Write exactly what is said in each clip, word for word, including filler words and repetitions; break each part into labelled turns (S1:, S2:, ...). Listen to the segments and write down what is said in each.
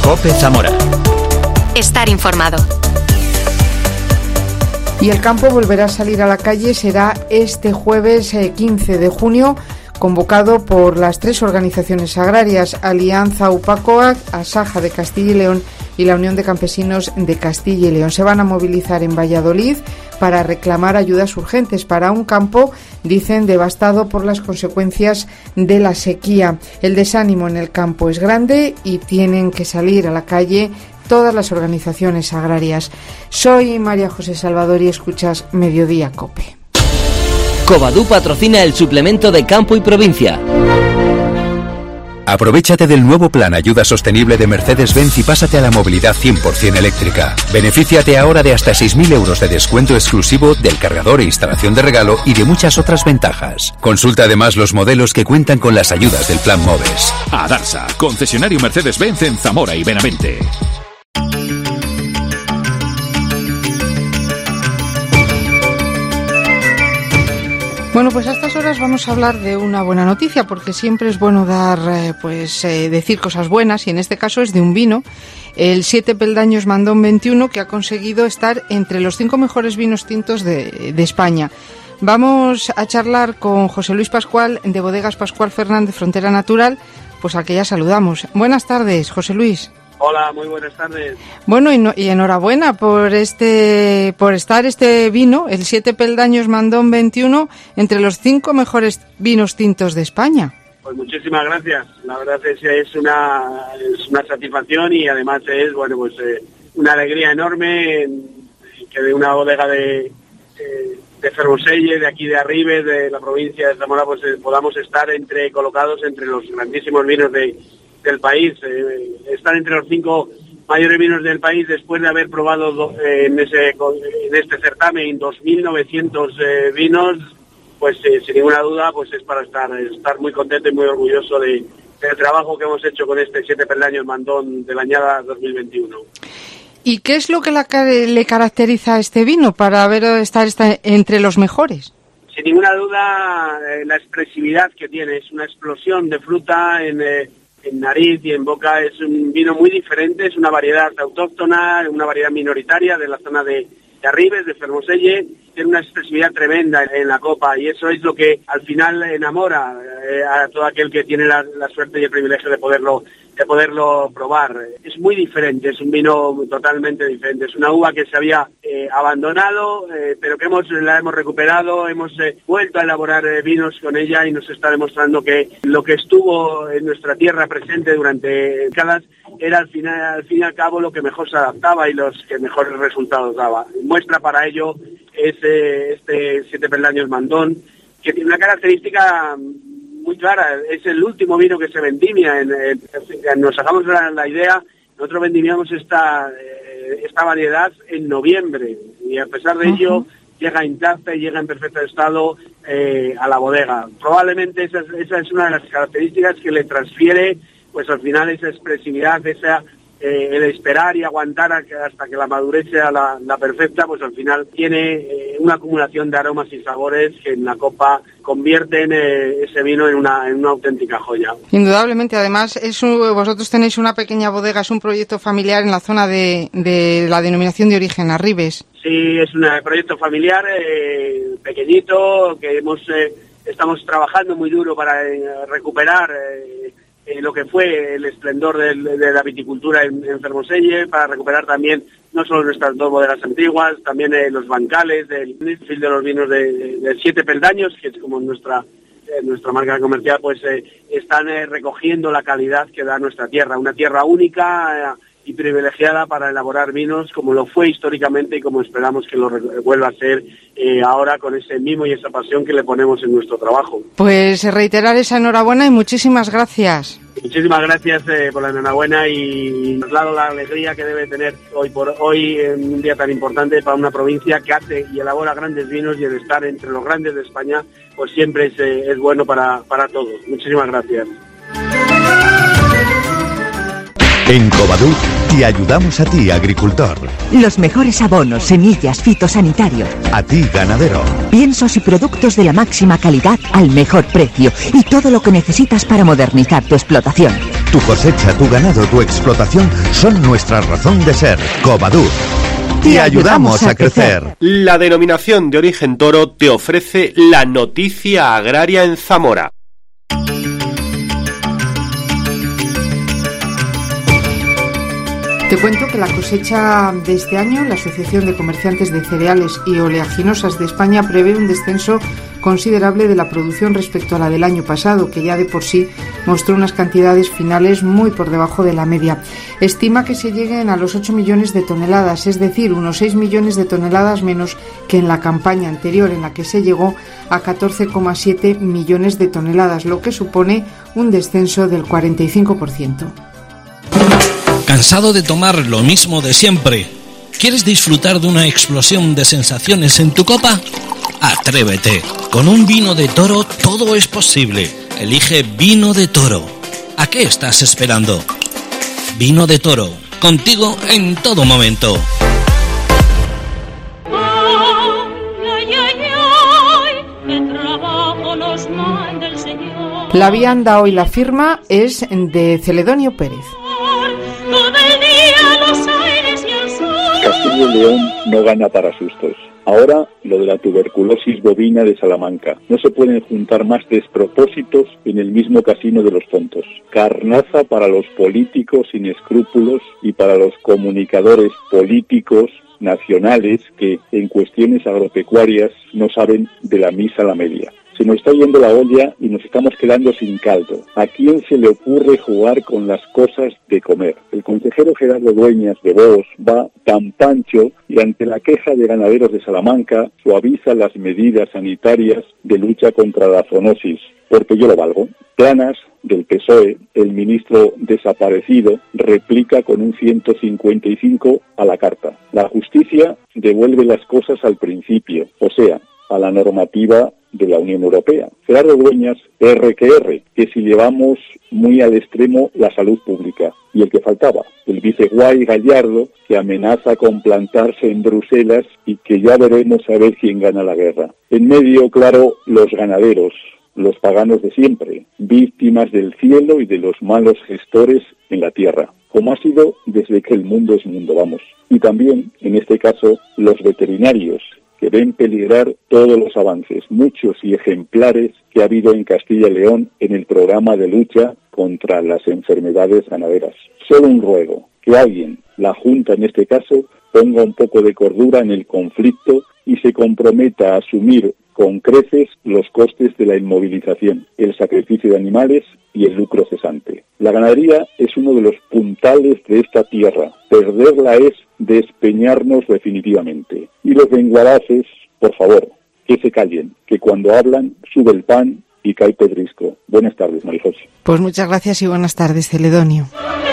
S1: COPE Zamora.
S2: Estar informado.
S3: Y el campo volverá a salir a la calle, será este jueves eh, quince de junio, convocado por las tres organizaciones agrarias, Alianza Upacoag, Asaja de Castilla y León y la Unión de Campesinos de Castilla y León. Se van a movilizar en Valladolid para reclamar ayudas urgentes para un campo, dicen, devastado por las consecuencias de la sequía. El desánimo en el campo es grande y tienen que salir a la calle todas las organizaciones agrarias. Soy María José Salvador y escuchas Mediodía COPE.
S4: Covadú patrocina el suplemento de Campo y Provincia.
S1: Aprovéchate del nuevo plan Ayuda Sostenible de Mercedes-Benz y pásate a la movilidad cien por ciento eléctrica. Benefíciate ahora de hasta seis mil euros de descuento exclusivo del cargador e instalación de regalo y de muchas otras ventajas. Consulta además los modelos que cuentan con las ayudas del plan MOVES.
S5: Adarsa, concesionario Mercedes-Benz en Zamora y Benavente.
S3: Bueno, pues a estas horas vamos a hablar de una buena noticia, porque siempre es bueno dar, eh, pues, eh, decir cosas buenas, y en este caso es de un vino, el Siete Peldaños Mandón veintiuno, que ha conseguido estar entre los cinco mejores vinos tintos de, de España. Vamos a charlar con José Luis Pascual, de Bodegas Pascual Fernández, Frontera Natural, pues al que ya saludamos. Buenas tardes, José Luis.
S6: Hola, muy buenas tardes.
S3: Bueno, y, no, y enhorabuena por este por estar este vino, el Siete Peldaños Mandón veintiuno, entre los cinco mejores vinos tintos de España.
S6: Pues muchísimas gracias. La verdad es que es una, es una satisfacción y además es, bueno, pues eh, una alegría enorme que de una bodega de, eh, de Fermoselle, de aquí de Arribes, de la provincia de Zamora, pues eh, podamos estar entre colocados entre los grandísimos vinos de del país, eh, estar entre los cinco mayores vinos del país después de haber probado do, eh, en ese en este certamen dos mil novecientos eh, vinos, pues eh, sin ninguna duda pues es para estar estar muy contento y muy orgulloso de, del trabajo que hemos hecho con este Siete Peldaños Mandón de la añada dos mil veintiuno.
S3: ¿Y qué es lo que la, le caracteriza a este vino para haber estar entre los mejores?
S6: Sin ninguna duda eh, la expresividad que tiene, es una explosión de fruta en eh, en nariz y en boca. Es un vino muy diferente, es una variedad autóctona, una variedad minoritaria de la zona de, de Arribes, de Fermoselle. Tiene una expresividad tremenda en, en la copa y eso es lo que al final enamora eh, a todo aquel que tiene la, la suerte y el privilegio de poderlo de poderlo probar. Es muy diferente, es un vino totalmente diferente. Es una uva que se había eh, abandonado, eh, pero que hemos la hemos recuperado, hemos eh, vuelto a elaborar eh, vinos con ella y nos está demostrando que lo que estuvo en nuestra tierra presente durante décadas era al final, al fin y al cabo lo que mejor se adaptaba y los que mejores resultados daba. Muestra para ello es eh, este Siete Peldaños Mandón, que tiene una característica muy clara. Es el último vino que se vendimia. En, en, en, nos sacamos la, la idea, nosotros vendimiamos esta eh, esta variedad en noviembre y a pesar de uh-huh. ello llega intacta y llega en perfecto estado eh, a la bodega. Probablemente esa, esa es una de las características que le transfiere pues al final esa expresividad, esa Eh, el esperar y aguantar a que, hasta que la madurez sea la, la perfecta, pues al final tiene eh, una acumulación de aromas y sabores que en la copa convierten eh, ese vino en una, en una auténtica joya.
S3: Indudablemente, además es un, vosotros tenéis una pequeña bodega, es un proyecto familiar en la zona de, de la denominación de origen Arribes.
S6: Sí, es un proyecto familiar eh, pequeñito que hemos eh, estamos trabajando muy duro para eh, recuperar eh, Eh, lo que fue el esplendor del, de la viticultura en, en Fermoselle, para recuperar también no solo nuestras dos bodegas antiguas, también eh, los bancales del de los vinos de, de, de Siete Peldaños, que es como nuestra eh, nuestra marca comercial, pues eh, están eh, recogiendo la calidad que da nuestra tierra, una tierra única eh, y privilegiada para elaborar vinos como lo fue históricamente y como esperamos que lo re- vuelva a ser eh, ahora con ese mimo y esa pasión que le ponemos en nuestro trabajo.
S3: Pues reiterar esa enhorabuena y muchísimas gracias.
S6: Muchísimas gracias eh, por la enhorabuena y traslado la alegría que debe tener hoy por hoy en un día tan importante para una provincia que hace y elabora grandes vinos, y el estar entre los grandes de España pues siempre es, eh, es bueno para, para todos. Muchísimas gracias.
S7: En Covadú te ayudamos a ti, agricultor.
S8: Los mejores abonos, semillas, fitosanitarios.
S7: A ti, ganadero.
S8: Piensos y productos de la máxima calidad al mejor precio. Y todo lo que necesitas para modernizar tu explotación.
S7: Tu cosecha, tu ganado, tu explotación son nuestra razón de ser. Covadú. Te ayudamos a crecer.
S9: La denominación de origen toro te ofrece la noticia agraria en Zamora.
S3: Te cuento que la cosecha de este año, la Asociación de Comerciantes de Cereales y Oleaginosas de España prevé un descenso considerable de la producción respecto a la del año pasado, que ya de por sí mostró unas cantidades finales muy por debajo de la media. Estima que se lleguen a los ocho millones de toneladas, es decir, unos seis millones de toneladas menos que en la campaña anterior, en la que se llegó a catorce coma siete millones de toneladas, lo que supone un descenso del cuarenta y cinco por ciento.
S10: ¿Cansado de tomar lo mismo de siempre? ¿Quieres disfrutar de una explosión de sensaciones en tu copa? Atrévete. Con un vino de toro todo es posible. Elige Vino de Toro. ¿A qué estás esperando? Vino de Toro. Contigo en todo momento.
S3: La vianda hoy la firma es de Celedonio Pérez.
S11: Castilla y León no gana para sustos. Ahora, lo de la tuberculosis bovina de Salamanca. No se pueden juntar más despropósitos en el mismo casino de los tontos. Carnaza para los políticos sin escrúpulos y para los comunicadores políticos nacionales que en cuestiones agropecuarias no saben de la misa a la media. Se nos está yendo la olla y nos estamos quedando sin caldo. ¿A quién se le ocurre jugar con las cosas de comer? El consejero Gerardo Dueñas de Vox va tan pancho y ante la queja de ganaderos de Salamanca suaviza las medidas sanitarias de lucha contra la zoonosis. Porque yo lo valgo. Planas, del P S O E, el ministro desaparecido, replica con un ciento cincuenta y cinco a la carta. La justicia devuelve las cosas al principio, o sea, a la normativa de la Unión Europea. Gerardo Dueñas, R que R, que si llevamos muy al extremo la salud pública. Y el que faltaba, el viceguay Gallardo, que amenaza con plantarse en Bruselas y que ya veremos a ver quién gana la guerra. En medio, claro, los ganaderos, los paganos de siempre, víctimas del cielo y de los malos gestores en la tierra, como ha sido desde que el mundo es mundo, vamos. Y también, en este caso, los veterinarios, que ven peligrar todos los avances, muchos y ejemplares que ha habido en Castilla y León en el programa de lucha contra las enfermedades ganaderas. Solo un ruego, que alguien, la Junta en este caso, ponga un poco de cordura en el conflicto y se comprometa a asumir con creces los costes de la inmovilización, el sacrificio de animales y el lucro cesante. La ganadería es uno de los puntales de esta tierra. Perderla es despeñarnos definitivamente. Y los benguaraces, por favor, que se callen, que cuando hablan sube el pan y cae pedrisco. Buenas tardes, Marijose.
S3: Pues muchas gracias y buenas tardes, Celedonio.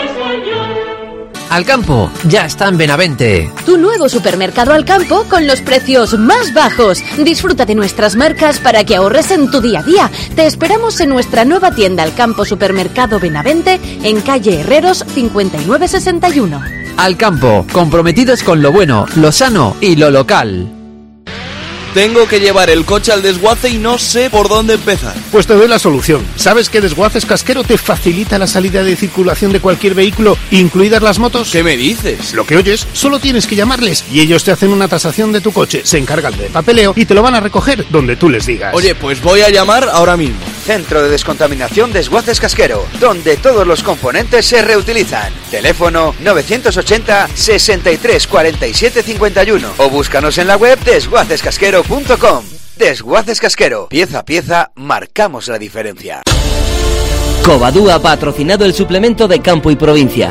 S12: Alcampo ya está en Benavente.
S2: Tu nuevo supermercado Alcampo con los precios más bajos. Disfruta de nuestras marcas para que ahorres en tu día a día. Te esperamos en nuestra nueva tienda Alcampo Supermercado Benavente en calle Herreros cincuenta y nueve sesenta y uno.
S12: Alcampo, comprometidos con lo bueno, lo sano y lo local.
S13: Tengo que llevar el coche al desguace y no sé por dónde empezar.
S14: Pues te doy la solución. ¿Sabes que Desguaces Casquero te facilita la salida de circulación de cualquier vehículo, incluidas las motos?
S13: ¿Qué me dices?
S14: Lo que oyes, solo tienes que llamarles y ellos te hacen una tasación de tu coche, se encargan del papeleo y te lo van a recoger donde tú les digas.
S13: Oye, pues voy a llamar ahora mismo.
S15: Centro de Descontaminación Desguaces Casquero, donde todos los componentes se reutilizan. Teléfono novecientos ochenta, sesenta y tres, cuarenta y siete, cincuenta y uno o búscanos en la web desguaces casquero punto com. Desguaces Casquero, pieza a pieza, marcamos la diferencia.
S4: Covadú ha patrocinado el suplemento de Campo y Provincia.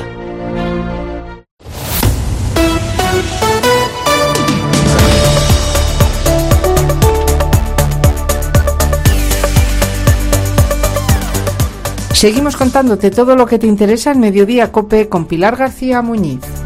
S3: Seguimos contándote todo lo que te interesa en Mediodía COPE con Pilar García Muñiz.